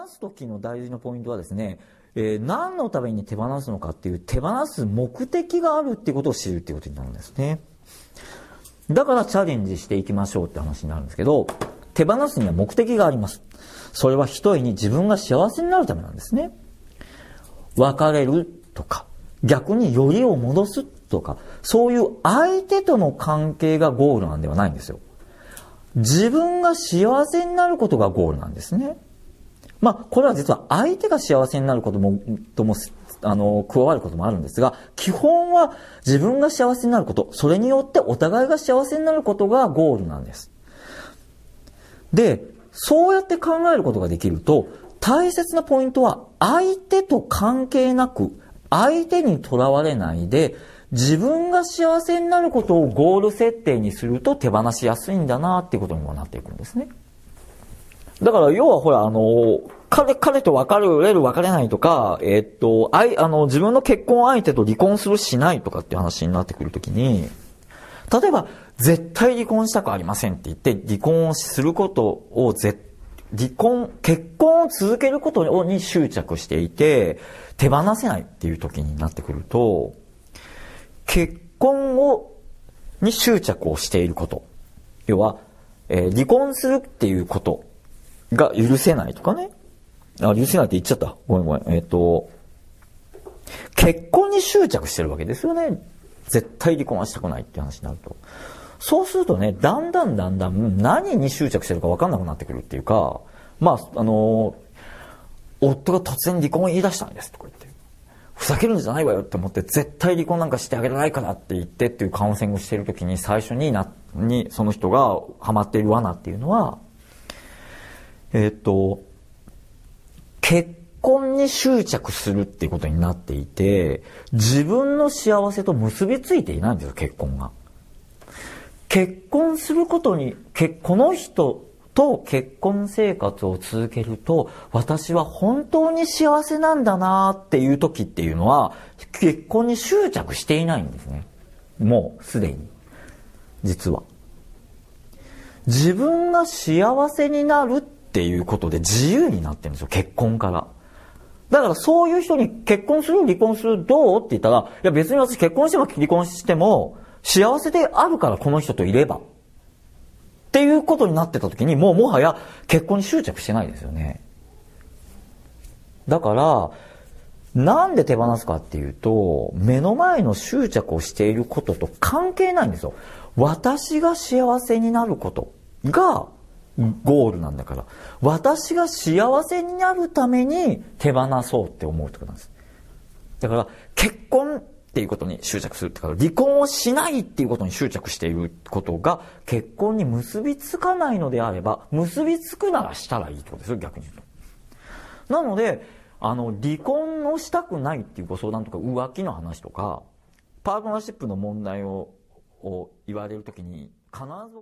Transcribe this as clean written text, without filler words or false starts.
す時の大事なポイントはですね、何のために手放すのかっていう手放す目的があるっていうことを知るっていうことになるんですね。だからチャレンジしていきましょうって話になるんですけど、手放すには目的があります。それは一重に自分が幸せになるためなんですね。別れるとか、逆によりを戻すとか、そういう相手との関係がゴールなんではないんですよ。自分が幸せになることがゴールなんですね。これは実は相手が幸せになることも加わることもあるんですが、基本は自分が幸せになること、それによってお互いが幸せになることがゴールなんです。で、そうやって考えることができると、大切なポイントは相手と関係なく、相手にとらわれないで、自分が幸せになることをゴール設定にすると手放しやすいんだなっていうことにもなっていくんですね。だから要はほら彼と別れる別れないとか、自分の結婚相手と離婚するしないとかっていう話になってくるときに、例えば絶対離婚したくありませんって言って離婚をすることを結婚を続けることに執着していて手放せないっていう時になってくると、結婚に執着をしていること、要は、離婚するっていうことが許せないとかね。許せないって言っちゃった。ごめん。結婚に執着してるわけですよね。絶対離婚はしたくないって話になると。そうするとね、だんだん何に執着してるか分かんなくなってくるっていうか、夫が突然離婚を言い出したんですとか言って、ふざけるんじゃないわよって思って絶対離婚なんかしてあげられないからって言ってっていうカウンセリングをしている時に最初にその人がハマっている罠っていうのは、結婚に執着するっていうことになっていて、自分の幸せと結びついていないんですよ、結婚が。結婚することに、この人と結婚生活を続けると、私は本当に幸せなんだなっていう時っていうのは、結婚に執着していないんですね。もうすでに。実は。自分が幸せになるっていうことで自由になってるんですよ、結婚から。だからそういう人に結婚する離婚するどうって言ったら、いや別に私結婚しても離婚しても幸せであるからこの人といればっていうことになってた時に、もはや結婚に執着してないですよね。だからなんで手放すかっていうと、目の前の執着をしていることと関係ないんですよ。私が幸せになることがゴールなんだから、私が幸せになるために手放そうって思うってことなんです。だから結婚っていうことに執着するってから、離婚をしないっていうことに執着していることが結婚に結びつかないのであれば、結びつくならしたらいいってことですよ、逆に言うと。なので離婚をしたくないっていうご相談とか浮気の話とかパートナーシップの問題を言われるときに必ず